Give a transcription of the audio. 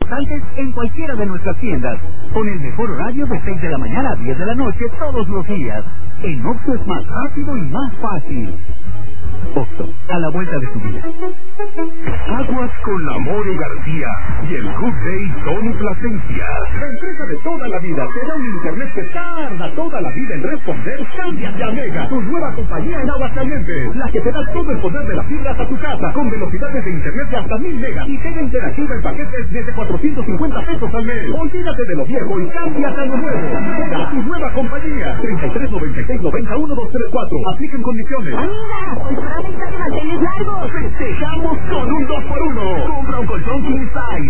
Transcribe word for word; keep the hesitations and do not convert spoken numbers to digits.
importantes en cualquiera de nuestras tiendas, con el mejor horario de seis de la mañana a diez de la noche todos los días. En Oxxo es más rápido y más fácil. Oxxo, a la vuelta de tu vida. Aguas con Amore García y el Good Day Tony Plasencia. La empresa de toda la vida te da un internet que tarda toda la vida en responder. Cámbiate a Mega, tu nueva compañía en Aguascalientes, la que te da todo el poder de la fibra hasta tu casa, con velocidades de internet de hasta mil megas y tele interactiva en paquetes desde cuatrocientos cincuenta pesos al mes. Olvídate de lo viejo y cámbiate a lo nuevo. Mega, tu nueva compañía. treinta y tres noventa y seis noventa uno dos tres cuatro. Apliquen condiciones. ¡Amiga! ¡Pues para mí está de manteles largos! ¡Festejamos con un dos por uno! Compra un colchón king size